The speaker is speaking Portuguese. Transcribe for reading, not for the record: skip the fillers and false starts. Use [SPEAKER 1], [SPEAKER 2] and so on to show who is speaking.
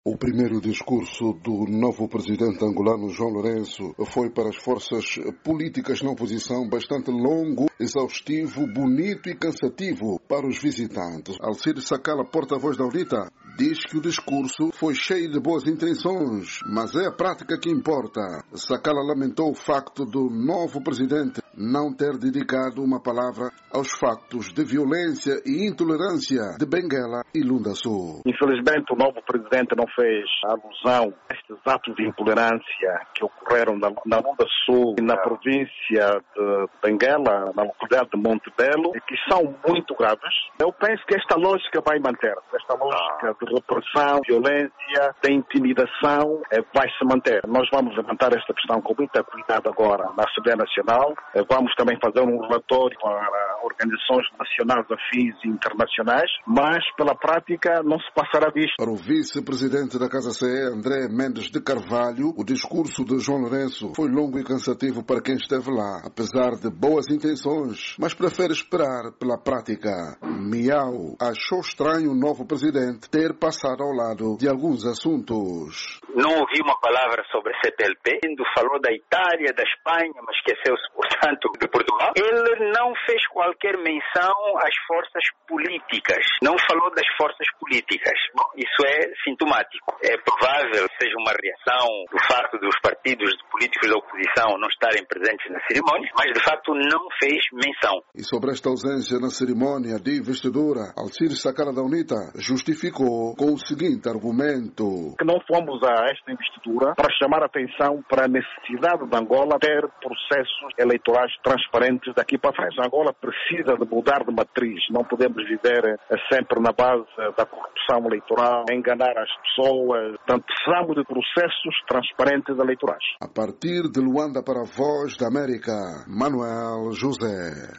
[SPEAKER 1] O primeiro discurso do novo presidente angolano João Lourenço foi para as forças políticas na oposição bastante longo, exaustivo, bonito e cansativo para os visitantes. Alcides Sakala, porta-voz da UNITA, diz que o discurso foi cheio de boas intenções, mas é a prática que importa. Sakala lamentou o facto do novo presidente não ter dedicado uma palavra aos factos de violência e intolerância de Benguela e Lunda Sul.
[SPEAKER 2] Infelizmente, o novo presidente não fez alusão a estes atos de intolerância que ocorreram na Lunda Sul e na província de Benguela, na localidade de Montebello, e que são muito graves. Eu penso que esta lógica vai manter-se. Esta lógica de repressão, violência, de intimidação vai se manter. Nós vamos levantar esta questão com muita cuidado agora na Assembleia Nacional. Vamos também fazer um relatório para organizações nacionais, afins e internacionais, mas pela prática não se passará disto.
[SPEAKER 1] Para o vice-presidente da Casa CE, André Mendes de Carvalho, o discurso de João Lourenço foi longo e cansativo para quem esteve lá, apesar de boas intenções, mas prefere esperar pela prática. Miau achou estranho o novo presidente ter passado ao lado de alguns assuntos.
[SPEAKER 3] Não ouvi uma palavra sobre CPLP, falou da Itália, da Espanha, mas esqueceu-se, portanto, de Portugal. Ele não fez qualquer menção às forças políticas, não falou das forças políticas. Bom, isso é sintomático. É provável que seja uma reação do facto dos partidos políticos da oposição não estarem presentes na cerimônia, mas de facto não fez menção.
[SPEAKER 1] E sobre esta ausência na cerimônia de investidura, Alcides Sakala da UNITA justificou com o seguinte argumento:
[SPEAKER 2] que não fomos a esta investidura para chamar a atenção para a necessidade de Angola ter processos eleitorais transparentes daqui para frente. Angola precisa de mudar de matriz. Não podemos viver sempre na base da corrupção eleitoral, enganar as pessoas. Portanto, precisamos de processos transparentes eleitorais.
[SPEAKER 1] A partir de Luanda para a Voz da América, Manuel José.